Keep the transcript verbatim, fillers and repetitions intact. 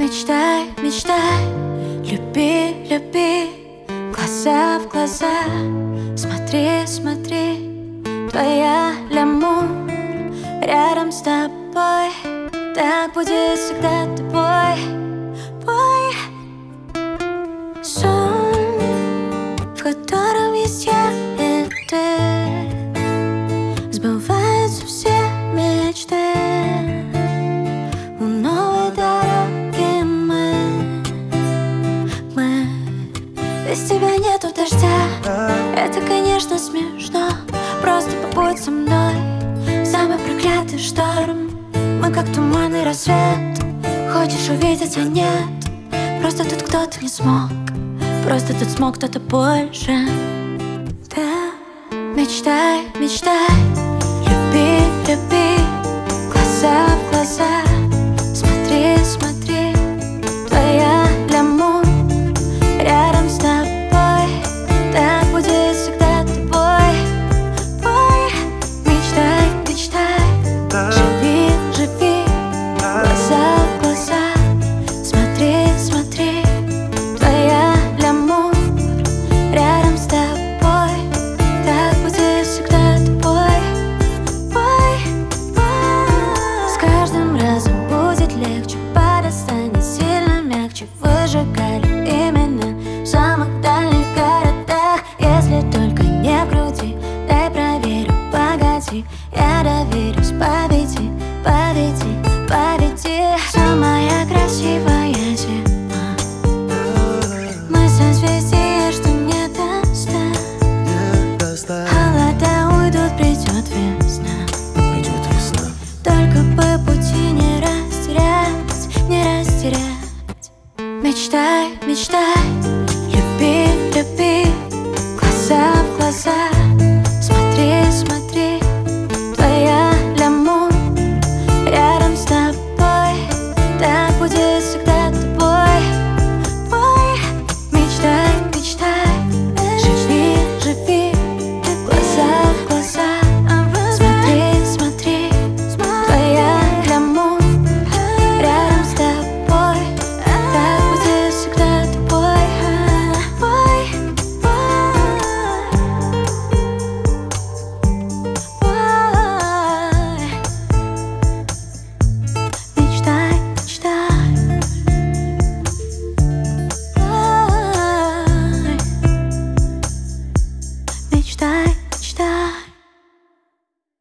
Мечтай, мечтай, люби, люби, глаза в глаза. Смотри, смотри, твоя лямур рядом с тобой. Так будет всегда тобой, бой. Сон, в котором есть я и ты. Сбываются все мечты. У новой дороги мы, мы. Без тебя нету дождя. Это, конечно, смешно. Просто побудь со мной в самый проклятый шторм. Мы как туманный рассвет. Хочешь увидеть, а нет. Просто тут кто-то не смог. Просто тут смог кто-то больше. Да, мечтай, мечтай, люби, люби, глаза в глаза. Смотри, смотри, твоя лямур рядом с тобой. Так будет всегда тобой, бой. Мечтай, мечтай, живи, живи, глаза в глаза. Смотри, смотри, твоя лямур рядом с тобой. Так будет всегда тобой, бой, бой. С каждым разом будет легче, пара станет сильно мягче. Выжигали именно в самых дальних городах. Если только не в груди, дай проверю, погоди. Я доверюсь, поведи, поведи, поведи. Самая красивая зима. Мы созвездия, что не достать. Холода уйдут, придет весна. Придет весна. Только по пути не растерять, не растерять. Мечтай, мечтай,